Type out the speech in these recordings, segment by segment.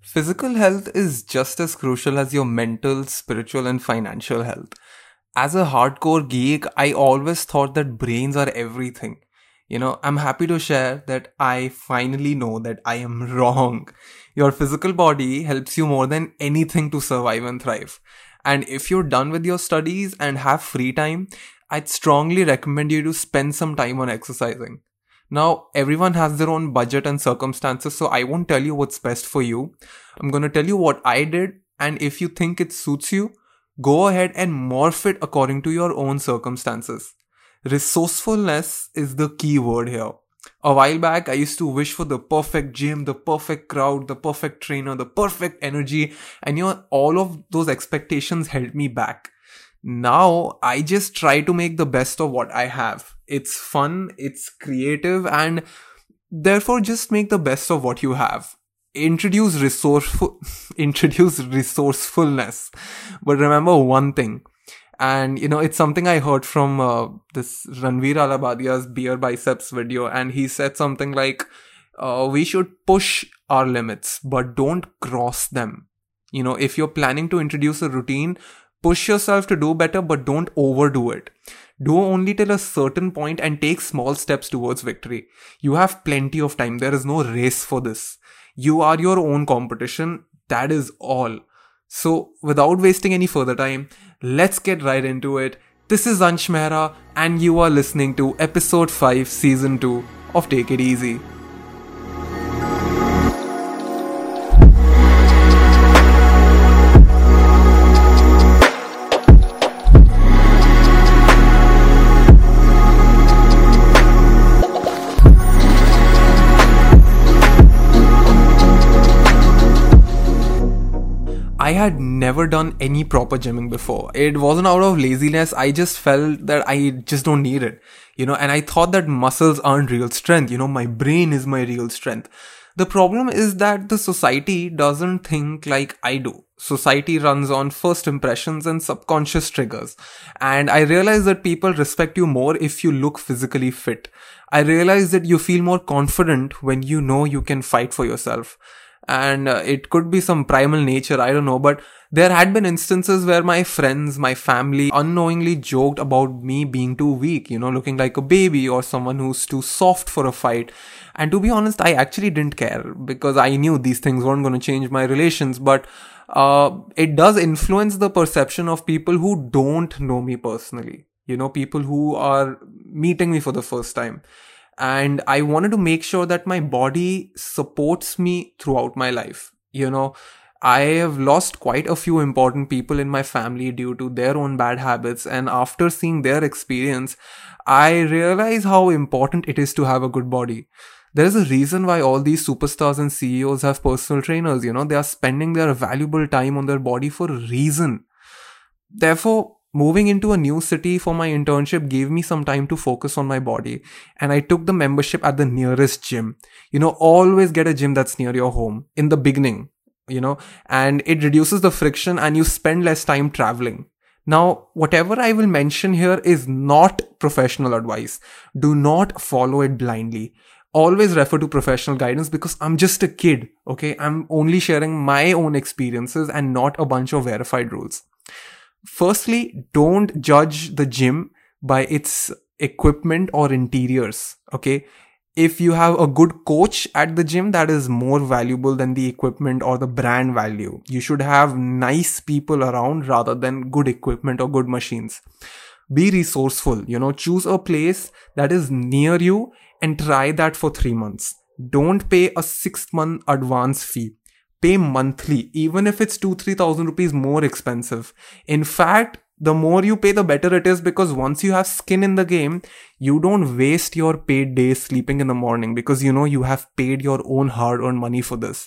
Physical health is just as crucial as your mental, spiritual, and financial health. As a hardcore geek, I always thought that brains are everything. I'm happy to share that I finally know that I am wrong. Your physical body helps you more than anything to survive and thrive. And if you're done with your studies and have free time, I'd strongly recommend you to spend some time on exercising. Now, everyone has their own budget and circumstances, so I won't tell you what's best for you. I'm going to tell you what I did, and if you think it suits you, go ahead and morph it according to your own circumstances. Resourcefulness is the key word here. A while back, I used to wish for the perfect gym, the perfect crowd, the perfect trainer, the perfect energy, and all of those expectations held me back. Now, I just try to make the best of what I have. It's fun, it's creative, and therefore just make the best of what you have. Introduce introduce resourcefulness. But remember one thing, and it's something I heard from this Ranveer Alabadia's beer biceps video, and he said something like, we should push our limits, but don't cross them. If you're planning to introduce a routine, push yourself to do better, but don't overdo it. Do only till a certain point and take small steps towards victory. You have plenty of time. There is no race for this. You are your own competition. That is all. So, without wasting any further time, let's get right into it. This is Ansh Mehra, and you are listening to episode 5, season 2 of Take It Easy. I had never done any proper gymming before. It wasn't out of laziness. I just felt that I just don't need it, and I thought that muscles aren't real strength. My brain is my real strength. The problem is that the society doesn't think like I do. Society runs on first impressions and subconscious triggers. And I realized that people respect you more if you look physically fit. I realized that you feel more confident when you know you can fight for yourself. And it could be some primal nature, I don't know, but there had been instances where my friends, my family unknowingly joked about me being too weak, looking like a baby or someone who's too soft for a fight. And to be honest, I actually didn't care because I knew these things weren't going to change my relations, but it does influence the perception of people who don't know me personally, people who are meeting me for the first time. And I wanted to make sure that my body supports me throughout my life. I have lost quite a few important people in my family due to their own bad habits. And after seeing their experience, I realize how important it is to have a good body. There is a reason why all these superstars and CEOs have personal trainers. They are spending their valuable time on their body for a reason. Therefore, moving into a new city for my internship gave me some time to focus on my body, and I took the membership at the nearest gym. Always get a gym that's near your home in the beginning, and it reduces the friction and you spend less time traveling. Now, whatever I will mention here is not professional advice. Do not follow it blindly. Always refer to professional guidance because I'm just a kid, okay? I'm only sharing my own experiences and not a bunch of verified rules. Firstly, don't judge the gym by its equipment or interiors, okay? If you have a good coach at the gym, that is more valuable than the equipment or the brand value. You should have nice people around rather than good equipment or good machines. Be resourceful, choose a place that is near you and try that for 3 months. Don't pay a 6-month advance fee. Pay monthly, even if it's 2,000-3,000 rupees more expensive. In fact, the more you pay, the better it is, because once you have skin in the game, you don't waste your paid days sleeping in the morning because you have paid your own hard-earned money for this.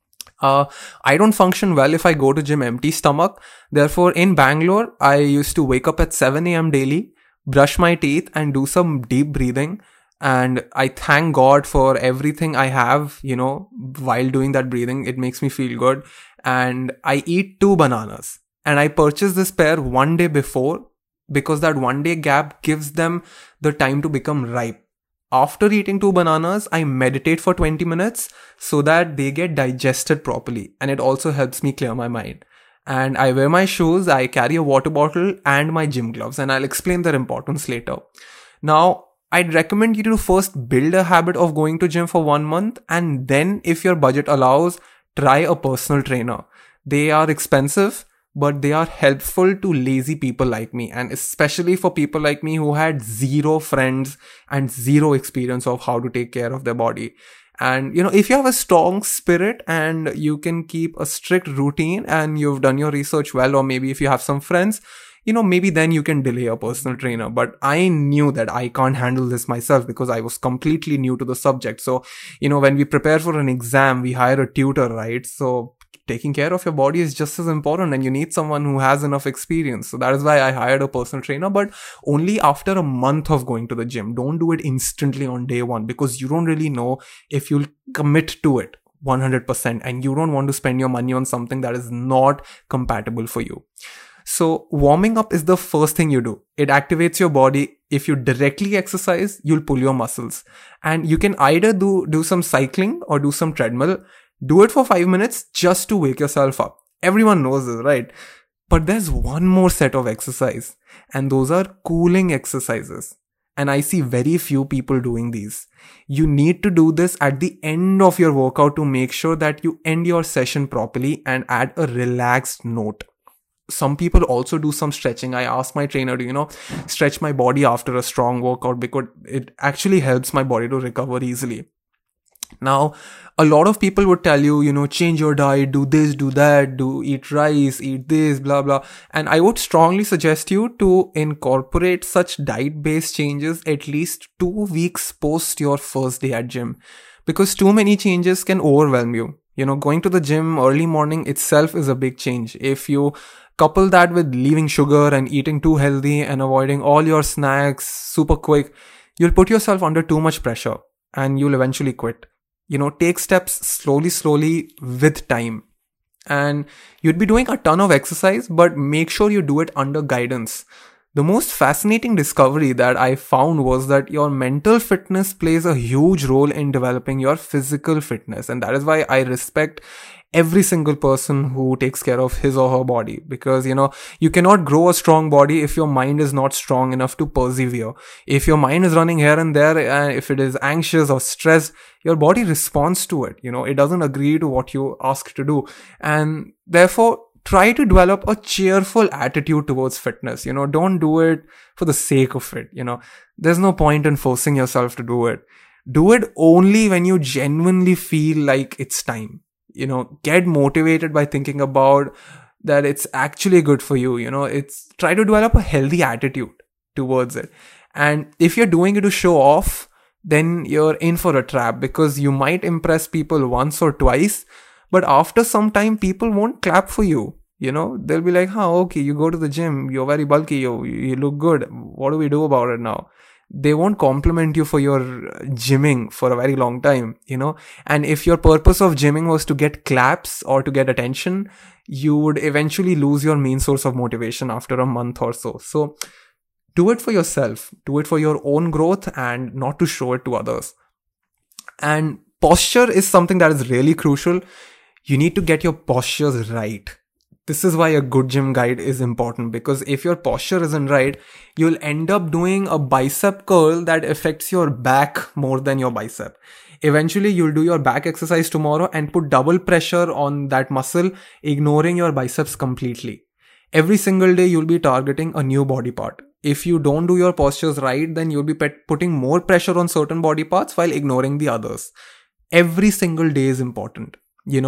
I don't function well if I go to gym empty stomach. Therefore, in Bangalore, I used to wake up at 7 a.m. daily, brush my teeth and do some deep breathing. And I thank God for everything I have, while doing that breathing. It makes me feel good. And I eat 2 bananas. And I purchase this pair one day before because that 1 day gap gives them the time to become ripe. After eating 2 bananas, I meditate for 20 minutes so that they get digested properly. And it also helps me clear my mind. And I wear my shoes, I carry a water bottle and my gym gloves, and I'll explain their importance later. Now, I'd recommend you to first build a habit of going to gym for 1 month, and then if your budget allows, try a personal trainer. They are expensive, but they are helpful to lazy people like me, and especially for people like me who had zero friends and zero experience of how to take care of their body. And if you have a strong spirit and you can keep a strict routine and you've done your research well, or maybe if you have some friends, maybe then you can delay a personal trainer. But I knew that I can't handle this myself because I was completely new to the subject. So, when we prepare for an exam, we hire a tutor, right? So taking care of your body is just as important, and you need someone who has enough experience. So that is why I hired a personal trainer, but only after a month of going to the gym. Don't do it instantly on day one, because you don't really know if you'll commit to it 100%, and you don't want to spend your money on something that is not compatible for you. So warming up is the first thing you do. It activates your body. If you directly exercise, you'll pull your muscles, and you can either do some cycling or do some treadmill. Do it for 5 minutes just to wake yourself up. Everyone knows this, right? But there's one more set of exercise, and those are cooling exercises. And I see very few people doing these. You need to do this at the end of your workout to make sure that you end your session properly and add a relaxed note. Some people also do some stretching. I asked my trainer to, stretch my body after a strong workout, because it actually helps my body to recover easily. Now, a lot of people would tell you, change your diet, do this, do that, eat rice, eat this, blah, blah. And I would strongly suggest you to incorporate such diet-based changes at least 2 weeks post your first day at gym, because too many changes can overwhelm you. Going to the gym early morning itself is a big change. If you couple that with leaving sugar and eating too healthy and avoiding all your snacks super quick, you'll put yourself under too much pressure and you'll eventually quit. Take steps slowly with time. And you'd be doing a ton of exercise, but make sure you do it under guidance. The most fascinating discovery that I found was that your mental fitness plays a huge role in developing your physical fitness. And that is why I respect every single person who takes care of his or her body, because you cannot grow a strong body if your mind is not strong enough to persevere. If your mind is running here and there, and if it is anxious or stressed, your body responds to it. It doesn't agree to what you ask to do, and therefore try to develop a cheerful attitude towards fitness. Don't do it for the sake of it. There's no point in forcing yourself to do it. Do it only when you genuinely feel like it's time. Get motivated by thinking about that it's actually good for you. Try to develop a healthy attitude towards it. And if you're doing it to show off, then you're in for a trap, because you might impress people once or twice, but after some time, people won't clap for you. They'll be like, okay, you go to the gym, you're very bulky, you look good. What do we do about it now? They won't compliment you for your gymming for a very long time, and if your purpose of gymming was to get claps or to get attention, you would eventually lose your main source of motivation after a month or so. So do it for yourself, do it for your own growth and not to show it to others. And posture is something that is really crucial. You need to get your postures right. This is why a good gym guide is important, because if your posture isn't right, you'll end up doing a bicep curl that affects your back more than your bicep. Eventually, you'll do your back exercise tomorrow and put double pressure on that muscle, ignoring your biceps completely. Every single day, you'll be targeting a new body part. If you don't do your postures right, then you'll be putting more pressure on certain body parts while ignoring the others. Every single day is important.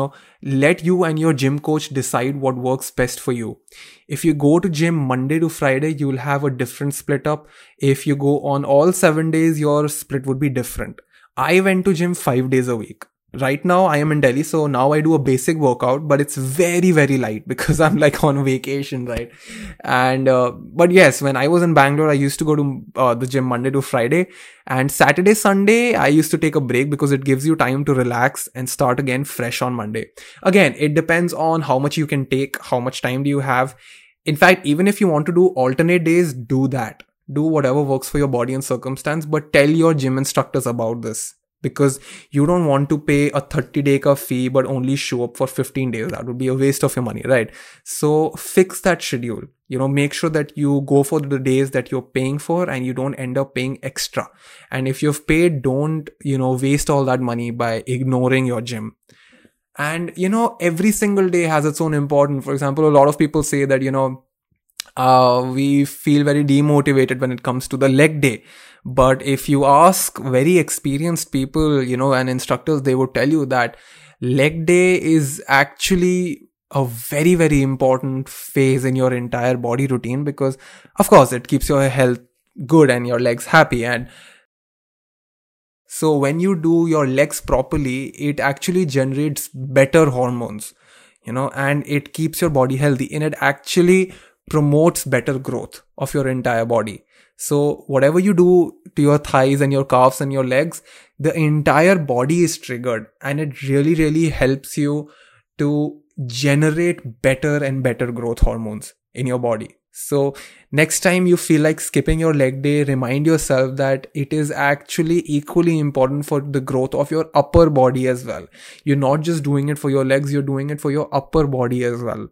Let you and your gym coach decide what works best for you. If you go to gym Monday to Friday, you'll have a different split up. If you go on all 7 days, your split would be different. I went to gym 5 days a week. Right now I am in Delhi, so now I do a basic workout, but it's very, very light because I'm like on vacation, right? And, but yes, when I was in Bangalore, I used to go to the gym Monday to Friday, and Saturday, Sunday, I used to take a break because it gives you time to relax and start again fresh on Monday. Again, it depends on how much you can take, how much time do you have. In fact, even if you want to do alternate days, do that. do whatever works for your body and circumstance, but tell your gym instructors about this, because you don't want to pay a 30-day ka fee but only show up for 15 days. That would be a waste of your money, right? So fix that schedule. Make sure that you go for the days that you're paying for and you don't end up paying extra. And if you've paid, don't, waste all that money by ignoring your gym. And, every single day has its own importance. For example, a lot of people say that, we feel very demotivated when it comes to the leg day. But if you ask very experienced people, and instructors, they would tell you that leg day is actually a very, very important phase in your entire body routine, because of course it keeps your health good and your legs happy. And so when you do your legs properly, it actually generates better hormones, and it keeps your body healthy, and it actually promotes better growth of your entire body. So whatever you do to your thighs and your calves and your legs, the entire body is triggered, and it really, really helps you to generate better and better growth hormones in your body. So next time you feel like skipping your leg day, remind yourself that it is actually equally important for the growth of your upper body as well. You're not just doing it for your legs, you're doing it for your upper body as well.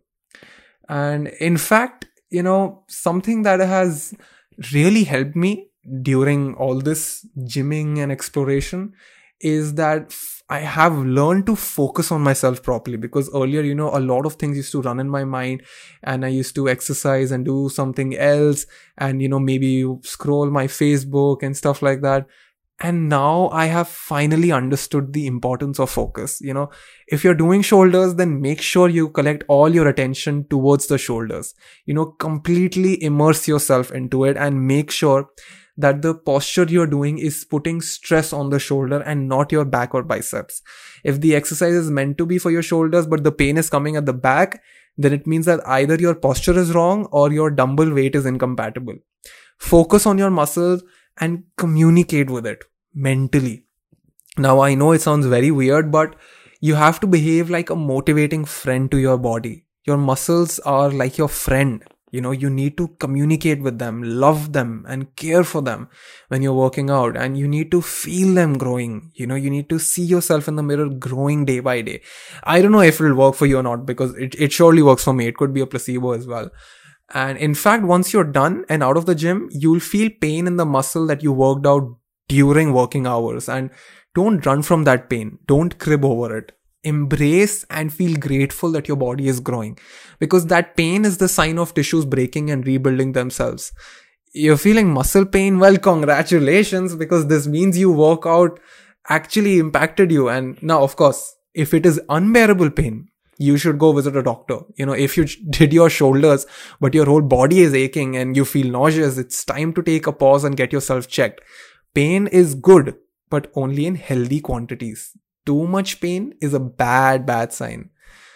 And in fact, something that has really helped me during all this gymming and exploration is that I have learned to focus on myself properly, because earlier, a lot of things used to run in my mind, and I used to exercise and do something else, and, maybe scroll my Facebook and stuff like that. And now I have finally understood the importance of focus. If you're doing shoulders, then make sure you collect all your attention towards the shoulders. Completely immerse yourself into it and make sure that the posture you're doing is putting stress on the shoulder and not your back or biceps. If the exercise is meant to be for your shoulders, but the pain is coming at the back, then it means that either your posture is wrong or your dumbbell weight is incompatible. Focus on your muscles and communicate with it mentally. Now, I know it sounds very weird, but you have to behave like a motivating friend to your body. Your muscles are like your friend. You need to communicate with them, love them, and care for them when you're working out. And you need to feel them growing. You need to see yourself in the mirror growing day by day. I don't know if it'll work for you or not, because it surely works for me. It could be a placebo as well. And in fact, once you're done and out of the gym, you'll feel pain in the muscle that you worked out during working hours. And don't run from that pain. Don't crib over it. Embrace and feel grateful that your body is growing, because that pain is the sign of tissues breaking and rebuilding themselves. You're feeling muscle pain? Well, congratulations, because this means your workout actually impacted you. And now, of course, if it is unbearable pain, you should go visit a doctor. If you did your shoulders, but your whole body is aching and you feel nauseous, it's time to take a pause and get yourself checked. Pain is good, but only in healthy quantities. Too much pain is a bad sign.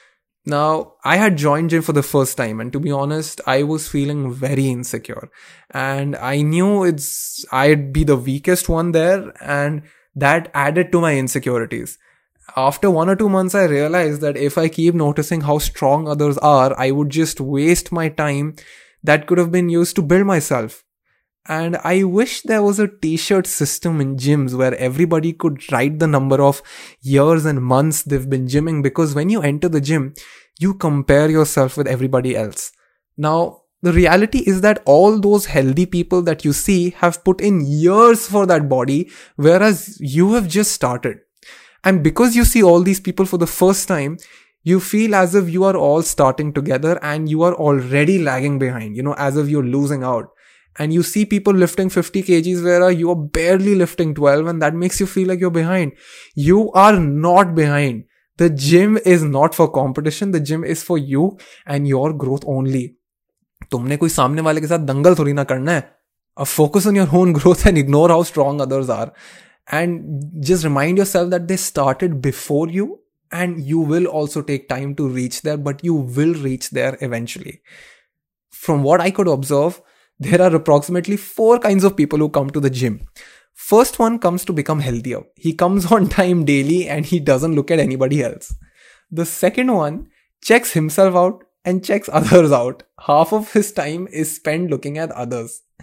Now, I had joined gym for the first time, and to be honest, I was feeling very insecure. And I knew I'd be the weakest one there, and that added to my insecurities. After 1 or 2 months, I realized that if I keep noticing how strong others are, I would just waste my time that could have been used to build myself. And I wish there was a t-shirt system in gyms where everybody could write the number of years and months they've been gymming, because when you enter the gym, you compare yourself with everybody else. Now, the reality is that all those healthy people that you see have put in years for that body, whereas you have just started. And because you see all these people for the first time, you feel as if you are all starting together and you are already lagging behind, as if you're losing out. And you see people lifting 50 kgs where you are barely lifting 12, and that makes you feel like you're behind. You are not behind. The gym is not for competition. The gym is for you and your growth only. तुमने कोई सामने वाले के साथ दंगल थोड़ी ना करना है. Focus on your own growth and ignore how strong others are. And just remind yourself that they started before you, and you will also take time to reach there, but you will reach there eventually. From what I could observe, there are approximately 4 kinds of people who come to the gym. First one comes to become healthier. He comes on time daily and he doesn't look at anybody else. The second one checks himself out and checks others out. Half of his time is spent looking at others.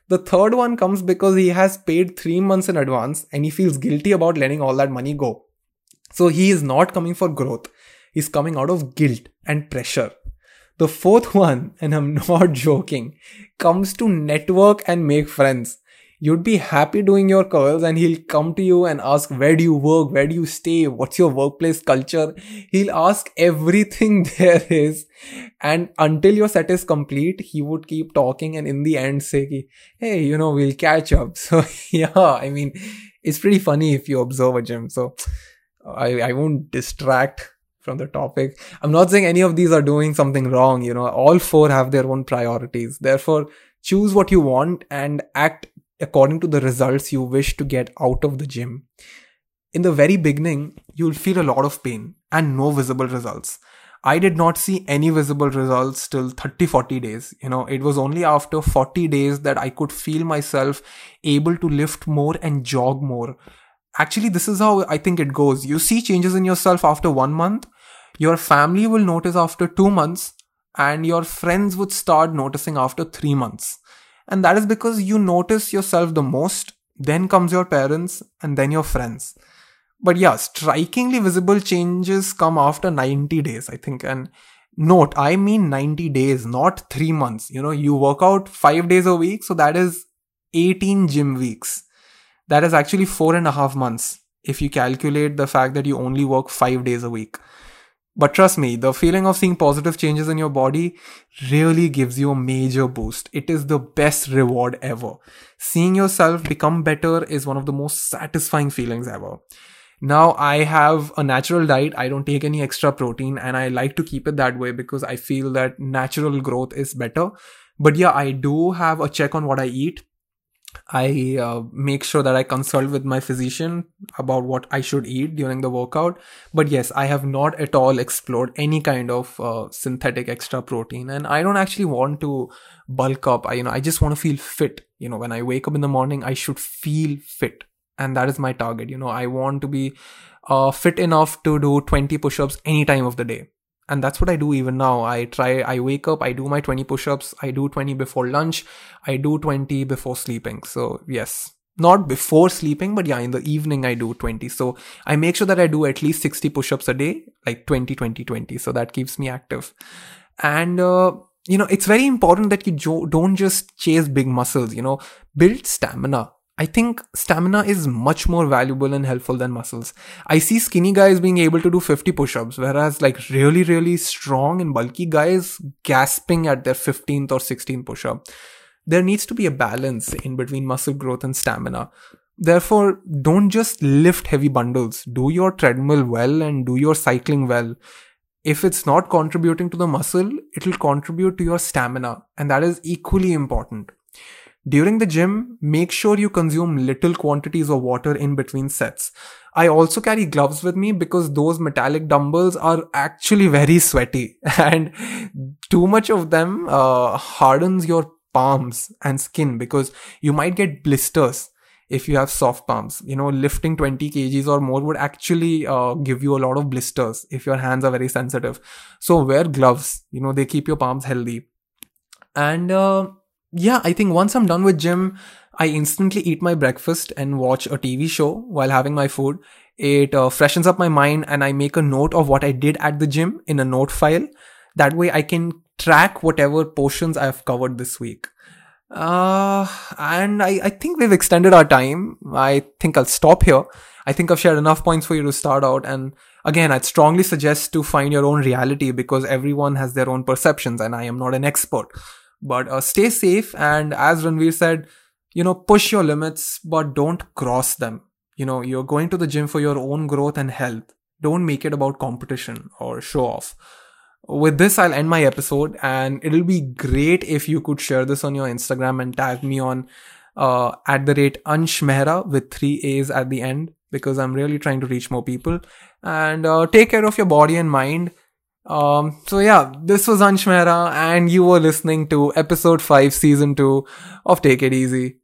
The third one comes because he has paid 3 months in advance and he feels guilty about letting all that money go. So he is not coming for growth. He's coming out of guilt and pressure. The fourth one, and I'm not joking, comes to network and make friends. You'd be happy doing your curls and he'll come to you and ask, where do you work? Where do you stay? What's your workplace culture? He'll ask everything there is. And until your set is complete, he would keep talking and in the end say, hey, we'll catch up. So yeah, I mean, it's pretty funny if you observe a gym. So I won't distract from the topic. I'm not saying any of these are doing something wrong. All four have their own priorities. Therefore, choose what you want and act according to the results you wish to get out of the gym. In the very beginning, you'll feel a lot of pain and no visible results. I did not see any visible results till 30-40 days. It was only after 40 days that I could feel myself able to lift more and jog more. Actually, this is how I think it goes. You see changes in yourself after 1 month, your family will notice after 2 months, and your friends would start noticing after 3 months. And that is because you notice yourself the most, then comes your parents, and then your friends. But yeah, strikingly visible changes come after 90 days, I think. And note, I mean 90 days, not 3 months. You work out 5 days a week, so that is 18 gym weeks. That is actually 4.5 months if you calculate the fact that you only work 5 days a week. But trust me, the feeling of seeing positive changes in your body really gives you a major boost. It is the best reward ever. Seeing yourself become better is one of the most satisfying feelings ever. Now, I have a natural diet. I don't take any extra protein and I like to keep it that way because I feel that natural growth is better. But yeah, I do have a check on what I eat. I make sure that I consult with my physician about what I should eat during the workout. But yes, I have not at all explored any kind of synthetic extra protein. And I don't actually want to bulk up. I just want to feel fit. When I wake up in the morning, I should feel fit. And that is my target. I want to be fit enough to do 20 push-ups any time of the day. And that's what I do even now. I wake up, I do my 20 push-ups, I do 20 before lunch, I do 20 before sleeping. So yes, not before sleeping, but yeah, in the evening I do 20. So I make sure that I do at least 60 push-ups a day, like 20, 20, 20. So that keeps me active. And, it's very important that you don't just chase big muscles, build stamina. I think stamina is much more valuable and helpful than muscles. I see skinny guys being able to do 50 push-ups, whereas like really, really strong and bulky guys gasping at their 15th or 16th push-up. There needs to be a balance in between muscle growth and stamina. Therefore, don't just lift heavy bundles. Do your treadmill well and do your cycling well. If it's not contributing to the muscle, it will contribute to your stamina, and that is equally important. During the gym, make sure you consume little quantities of water in between sets. I also carry gloves with me because those metallic dumbbells are actually very sweaty and too much of them hardens your palms and skin because you might get blisters if you have soft palms. Lifting 20 kgs or more would actually give you a lot of blisters if your hands are very sensitive. So wear gloves, they keep your palms healthy. And yeah, I think once I'm done with gym, I instantly eat my breakfast and watch a TV show while having my food. It freshens up my mind and I make a note of what I did at the gym in a note file. That way I can track whatever portions I have covered this week. And I think we've extended our time. I think I'll stop here. I think I've shared enough points for you to start out. And again, I'd strongly suggest to find your own reality because everyone has their own perceptions and I am not an expert. But stay safe, and as Ranveer said, push your limits, but don't cross them. You're going to the gym for your own growth and health. Don't make it about competition or show off. With this, I'll end my episode, and it'll be great if you could share this on your Instagram and tag me on @Ansh Mehra with 3 A's at the end, because I'm really trying to reach more people. And take care of your body and mind. So yeah, this was Ansh Mehra and you were listening to episode 5 season 2 of Take It Easy.